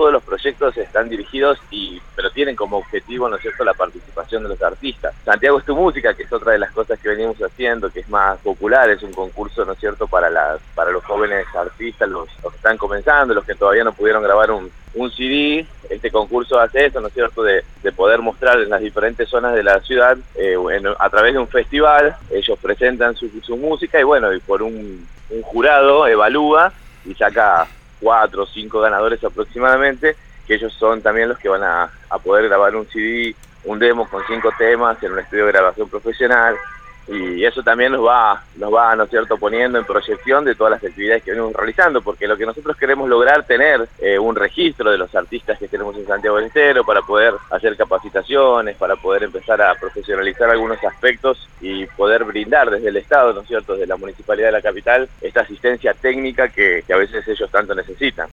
todos los proyectos están dirigidos pero tienen como objetivo, ¿no es cierto?, la participación de los artistas. Santiago es tu música, que es otra de las cosas que venimos haciendo, que es más popular, es un concurso, ¿no es cierto?, para los jóvenes artistas, los que están comenzando, los que todavía no pudieron grabar un CD. Este concurso hace eso, ¿no es cierto?, de poder mostrar en las diferentes zonas de la ciudad, a través de un festival. Ellos presentan su música y bueno, y por un jurado evalúa y saca 4 o 5 ganadores aproximadamente, que ellos son también los que van a poder grabar un CD, un demo con 5 temas en un estudio de grabación profesional. Y eso también nos va, ¿no es cierto?, poniendo en proyección de todas las actividades que venimos realizando, porque lo que nosotros queremos lograr, tener un registro de los artistas que tenemos en Santiago del Estero, para poder hacer capacitaciones, para poder empezar a profesionalizar algunos aspectos y poder brindar desde el Estado, ¿no es cierto?, desde la Municipalidad de la capital, esta asistencia técnica que a veces ellos tanto necesitan.